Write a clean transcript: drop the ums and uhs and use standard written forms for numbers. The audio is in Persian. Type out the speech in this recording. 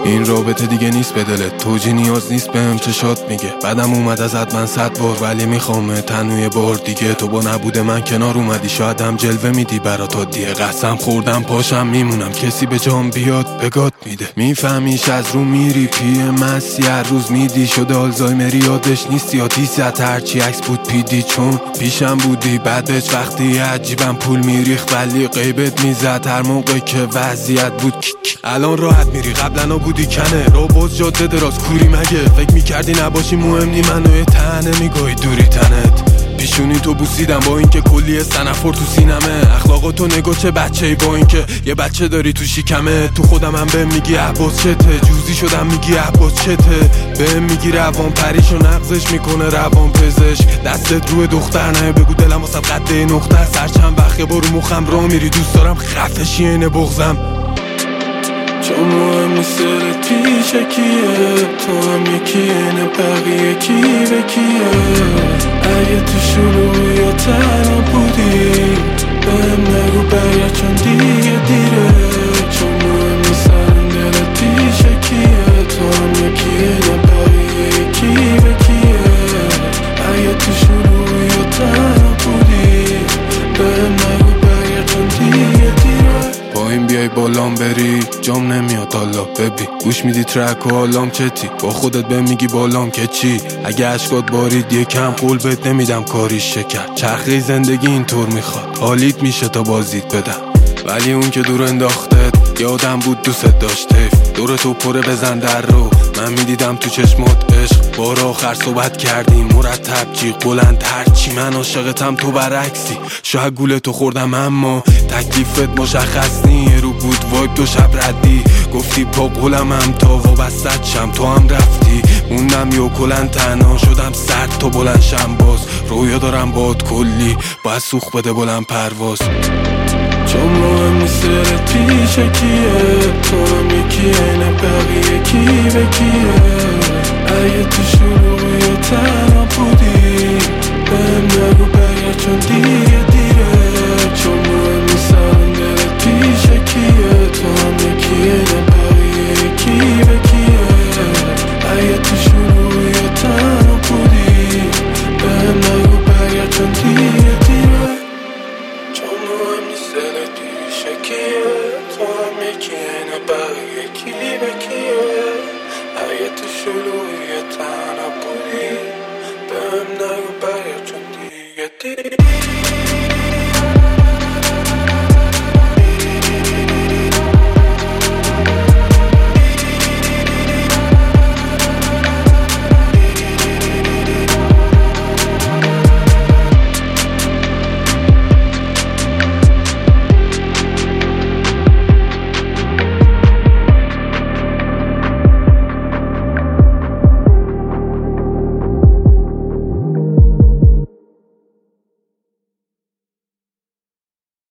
این رابطه دیگه نیست به دلت، توجی نیاز نیست بهم چشات میگه. بعدم اومد ازت من 100 بار ولی میخوام تنوی بار دیگه. تو با نبود من کنار اومدی، شاید هم جلوه میدی برات عادیه. قسم خوردم پاشم میمونم، کسی به جام بیاد بگات میده. میفهمیش از رو میری پی مسی، هر روز میدی شده آلزایمری، یادش نیست یا تیزت هرچی عکس بود پیدی. چون پیشم بودی بعدش وقتی عجیبم پول میریخت ولی غیبت میزد هر موقع که وضعیت بود کیک. الان راحت میری قبلا بودی کنه رو باز جاده دراز کوری مگه. فکر میکردی نباشی مهم نی منو تنه میگوی دوری تنت. پیشونی تو بوسیدم با اینکه کلی سنفر تو سینمه. اخلاقاتو نگاه چه بچه‌ای با اینکه یه بچه داری تو شکمه. تو خودم هم بهم میگی عباس چته، جوزی شدم میگی عباس چته. بهم میگی روان پریشو نقضش میکنه روان پزشک. دستت روی دختر نه بگو دلم واسه قده نقطه. سر چند وقت یه بار مخم را میری، دوست دارم خفشی اینه بغزم. چون مهم نیست دلت پیش کیه، تو هم یکی اینه بقیه کی به کیه. اگه تو شروع یا تنها بودی بهم نگو برگرد چون دیگه دیره. چون مهم نیست دلت پیش کیه، تو هم یکی اینه بقیه کی به کیه. اگه تو شروع یا تنها بودی بهم نگو برگرد چون دیگه دیره. با این بیای بالام بری جام نمیاد حالا ببین. گوش میدی ترک و حالام چتی، با خودت به میگی بالام که چی. اگه عشقات بارید یکم قول بهت نمیدم کاریش شکر. چرخه زندگی اینطور میخواد، حالیت میشه تا بازیت بدم. ولی اون که دور انداختت یادم بود دوست داشت حیف. دور تو پره بزن در رو، من میدیدم تو چشمات عشق. بار آخر صحبت کردیم مرتب جیغ بلند هرچی. من عاشقتم تو برعکسی، شاید گول تو خوردم اما تکلیفت مشخص نی. رو بود وایب دو شب ردی، گفتی پا قولمم تا وابستت شم. تو هم رفتی موندم یا کلن تنها شدم سرد تا بلند شم. باز رویا دارم باد کلی باید سوخ بده بلند پرواز. چون مهم نیست دلت پیش کیه، تو هم یکی اینه بقیه کی به کیه.